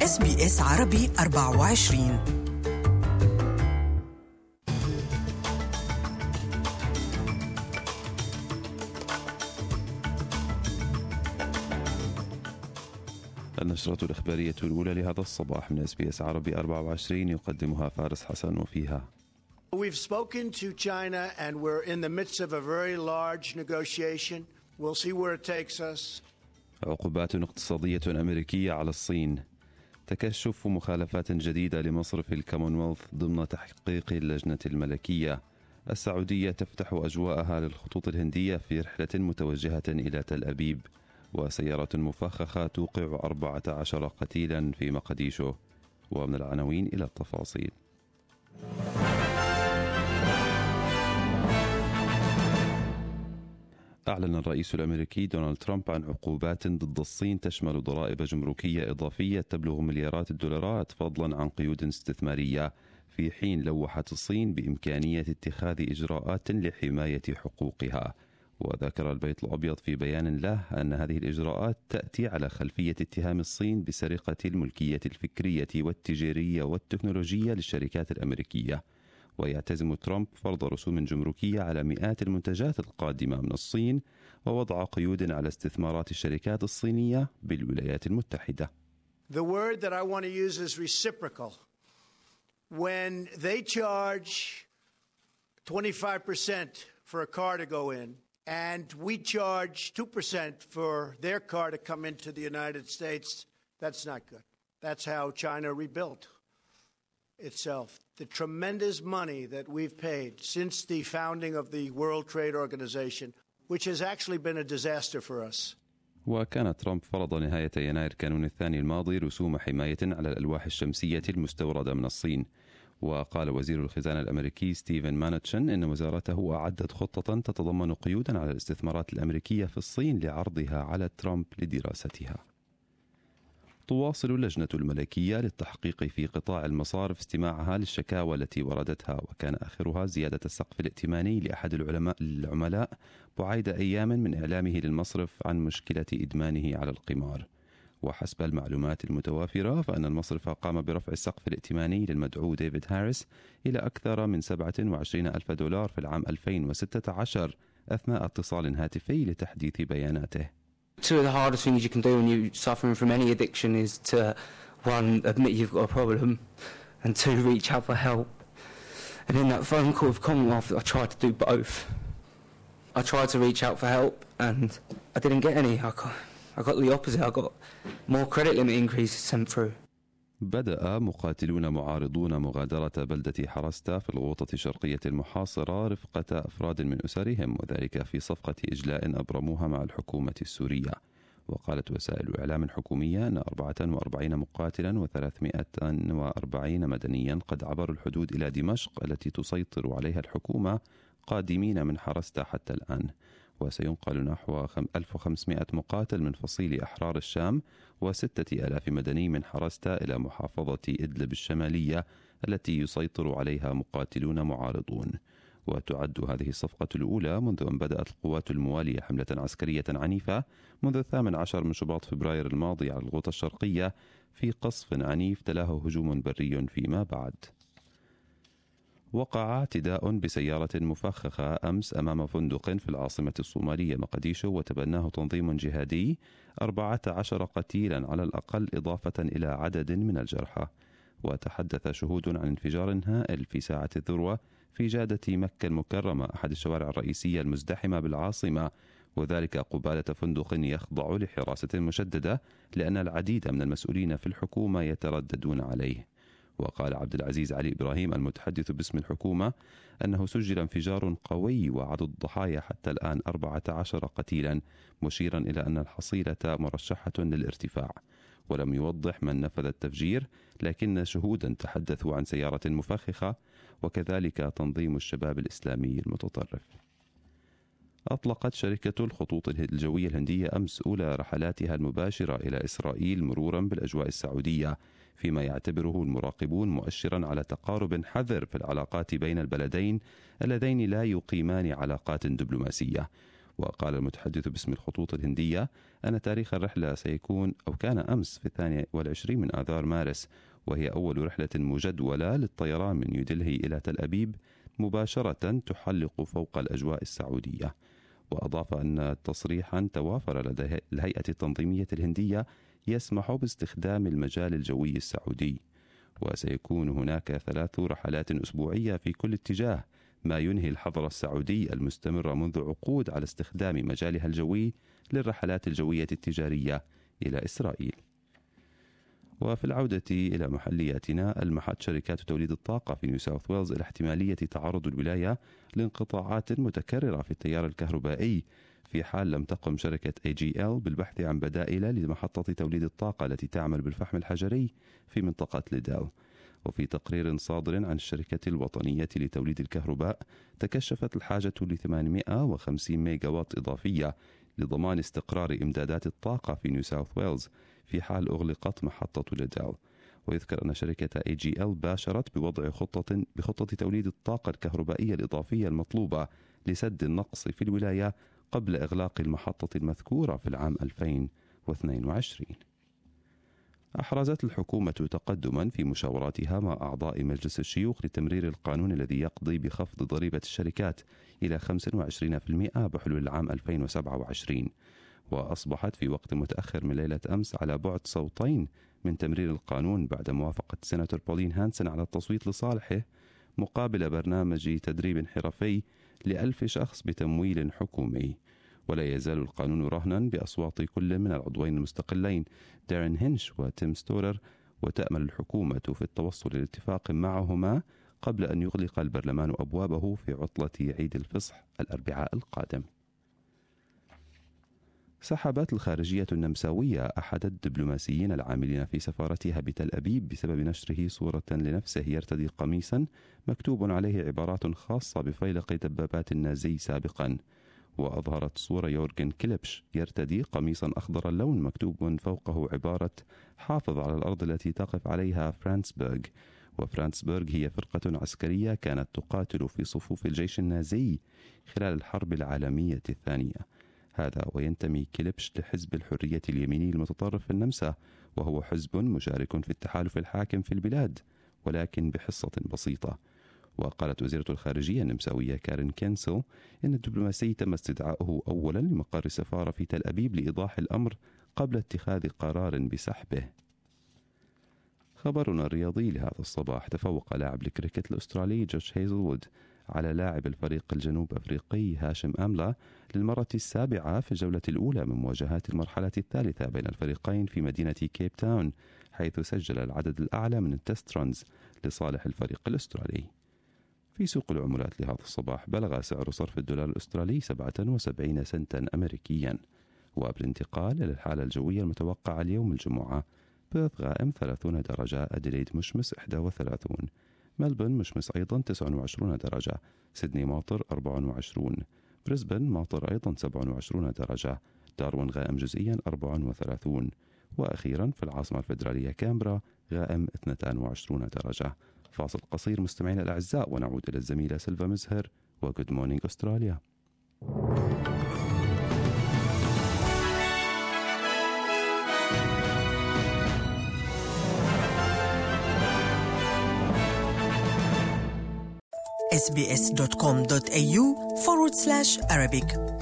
SBS عربي 24. النشرة الإخبارية الأولى لهذا الصباح من SBS عربي 24 يقدمها فارس حسن وفيها: We've spoken to China and we're in the midst of a very large negotiation. We'll see where it takes us. عقوبات اقتصادية أمريكية على الصين. تكشف مخالفات جديدة لمصرف الكومنولث ضمن تحقيق اللجنة الملكية. السعودية تفتح أجواءها للخطوط الهندية في رحلة متوجهة إلى تل أبيب. وسيارة مفخخة توقع 14 قتيلا في مقديشو. ومن العناوين إلى التفاصيل. أعلن الرئيس الأمريكي دونالد ترامب عن عقوبات ضد الصين تشمل ضرائب جمركية إضافية تبلغ مليارات الدولارات فضلا عن قيود استثمارية، في حين لوحت الصين بإمكانية اتخاذ إجراءات لحماية حقوقها. وذكر البيت الأبيض في بيان له أن هذه الإجراءات تأتي على خلفية اتهام الصين بسرقة الملكية الفكرية والتجارية والتكنولوجية للشركات الأمريكية. ويعتزم ترامب فرض رسوم جمركية على مئات المنتجات القادمة من الصين ووضع قيود على استثمارات الشركات الصينية بالولايات المتحدة. The word that I want to use is reciprocal. When they charge 25% for a car to go in, and we charge 2% for their car to come into the United States, that's not good. That's how China rebuilt itself. The tremendous money that we've paid since the founding of the World Trade Organization, which has actually been a disaster for us. وكان ترامب فرض نهاية يناير كانون الثاني الماضي رسوم حماية على الألواح الشمسية المستوردة من الصين. وقال وزير الخزانة الأمريكي ستيفن مانتشن إن وزارته أعدت خطة تتضمن قيودا على الاستثمارات الأمريكية في الصين لعرضها على ترامب لدراستها. تواصل اللجنة الملكية للتحقيق في قطاع المصارف استماعها للشكاوى التي وردتها، وكان آخرها زيادة السقف الائتماني لأحد العملاء بعد أيام من إعلامه للمصرف عن مشكلة إدمانه على القمار. وحسب المعلومات المتوافرة فإن المصرف قام برفع السقف الائتماني للمدعو ديفيد هاريس إلى أكثر من 27,000 دولار في العام 2016 أثناء اتصال هاتفي لتحديث بياناته. Two of the hardest things you can do when you're suffering from any addiction is to, one, admit you've got a problem, and two, reach out for help. And in that phone call with Commonwealth, I tried to do both. I tried to reach out for help, and I didn't get any. I got the opposite. I got more credit limit increases sent through. بدأ مقاتلون معارضون مغادرة بلدة حرستا في الغوطة شرقية المحاصرة رفقة أفراد من أسرهم، وذلك في صفقة إجلاء أبرموها مع الحكومة السورية. وقالت وسائل إعلام حكومية أن 44 مقاتلا و340 مدنيا قد عبروا الحدود إلى دمشق التي تسيطر عليها الحكومة قادمين من حرستا حتى الآن. وسينقل نحو 1500 مقاتل من فصيل أحرار الشام و6000 مدني من حرستا إلى محافظة إدلب الشمالية التي يسيطر عليها مقاتلون معارضون. وتعد هذه الصفقة الأولى منذ أن بدأت القوات الموالية حملة عسكرية عنيفة منذ 18 من شباط فبراير الماضي على الغوطة الشرقية في قصف عنيف تلاه هجوم بري فيما بعد. وقع اعتداء بسيارة مفخخة أمس أمام فندق في العاصمة الصومالية مقديشو، وتبناه تنظيم جهادي 14 قتيلا على الأقل إضافة إلى عدد من الجرحى. وتحدث شهود عن انفجار هائل في ساعة الذروة في جادة مكة المكرمة، أحد الشوارع الرئيسية المزدحمة بالعاصمة، وذلك قبالة فندق يخضع لحراسة مشددة لأن العديد من المسؤولين في الحكومة يترددون عليه. وقال عبد العزيز علي إبراهيم المتحدث باسم الحكومة أنه سجل انفجار قوي وعدد الضحايا حتى الآن 14 قتيلا، مشيرا إلى أن الحصيلة مرشحة للارتفاع. ولم يوضح من نفذ التفجير، لكن شهودا تحدثوا عن سيارة مفخخة وكذلك تنظيم الشباب الإسلامي المتطرف. أطلقت شركة الخطوط الجوية الهندية أمس أولى رحلاتها المباشرة إلى إسرائيل مرورا بالأجواء السعودية، فيما يعتبره المراقبون مؤشرا على تقارب حذر في العلاقات بين البلدين اللذين لا يقيمان علاقات دبلوماسية. وقال المتحدث باسم الخطوط الهندية أن تاريخ الرحلة سيكون أو كان أمس في 22 من آذار مارس، وهي أول رحلة مجدولة للطيران من نيودلهي إلى تل أبيب مباشرة تحلق فوق الأجواء السعودية. وأضاف أن تصريحا توافر لدى الهيئة التنظيمية الهندية يسمح باستخدام المجال الجوي السعودي، وسيكون هناك 3 رحلات أسبوعية في كل اتجاه، ما ينهي الحظر السعودي المستمر منذ عقود على استخدام مجالها الجوي للرحلات الجوية التجارية إلى إسرائيل. وفي العودة إلى محلياتنا، ألمحت شركات توليد الطاقة في نيو ساوث ويلز إلى احتمالية تعرض الولاية لانقطاعات متكررة في التيار الكهربائي في حال لم تقم شركة AGL بالبحث عن بدائل لمحطة توليد الطاقة التي تعمل بالفحم الحجري في منطقة ليدل. وفي تقرير صادر عن الشركة الوطنية لتوليد الكهرباء، تكشفت الحاجة ل 850 ميجا وات إضافية لضمان استقرار إمدادات الطاقة في نيو ساوث ويلز في حال أغلقت محطة ليدل. ويذكر أن شركة AGL باشرت بوضع بخطة توليد الطاقة الكهربائية الإضافية المطلوبة لسد النقص في الولاية قبل إغلاق المحطة المذكورة في العام 2022. أحرزت الحكومة تقدما في مشاوراتها مع أعضاء مجلس الشيوخ لتمرير القانون الذي يقضي بخفض ضريبة الشركات إلى 25% بحلول العام 2027، وأصبحت في وقت متأخر من ليلة أمس على بعد صوتين من تمرير القانون بعد موافقة سيناتور بولين هانسن على التصويت لصالحه مقابل برنامج تدريب حرفي ل1000 شخص بتمويل حكومي. ولا يزال القانون رهنا بأصوات كل من العضوين المستقلين دارين هينش وتيم ستورر، وتأمل الحكومة في التوصل لاتفاق معهما قبل أن يغلق البرلمان أبوابه في عطلة عيد الفصح الأربعاء القادم. سحبت الخارجية النمساوية أحد الدبلوماسيين العاملين في سفارتها بتل أبيب بسبب نشره صورة لنفسه يرتدي قميصا مكتوب عليه عبارات خاصة بفيلق دبابات النازي سابقا. وأظهرت صورة يورغن كليبش يرتدي قميصا أخضر اللون مكتوب فوقه عبارة حافظ على الأرض التي تقف عليها فرانسبرغ. وفرانسبرغ هي فرقة عسكرية كانت تقاتل في صفوف الجيش النازي خلال الحرب العالمية الثانية. هذا وينتمي كليبش لحزب الحرية اليميني المتطرف في النمسا، وهو حزب مشارك في التحالف الحاكم في البلاد ولكن بحصة بسيطة. وقالت وزيرة الخارجية النمساوية كارين كينسل إن الدبلوماسي تم استدعائه أولا لمقر السفارة في تل أبيب لإيضاح الأمر قبل اتخاذ قرار بسحبه. خبرنا الرياضي لهذا الصباح: تفوق لاعب الكريكت الأسترالي جوش هيزلوود على لاعب الفريق الجنوب أفريقي هاشم أملا للمرة السابعة في الجولة الأولى من مواجهات المرحلة الثالثة بين الفريقين في مدينة كيب تاون، حيث سجل العدد الأعلى من التست رونز لصالح الفريق الأسترالي. في سوق العملات لهذا الصباح بلغ سعر صرف الدولار الأسترالي 77 سنتا أمريكيا. وبالانتقال إلى الحالة الجوية المتوقعة اليوم الجمعة: بيرث غائم 30 درجة، أديليد مشمس 31، ملبون مشمس أيضا 29 درجة، سيدني ماطر 24، بريسبن ماطر أيضا 27 درجة، داروين غائم جزئيا 34، وأخيرا في العاصمة الفيدرالية كامبرا غائم 22 درجة. فاصل قصير مستمعينا الأعزاء ونعود إلى الزميلة سيلفا مزهر وجود مورنينج أستراليا. sbs.com.au/Arabic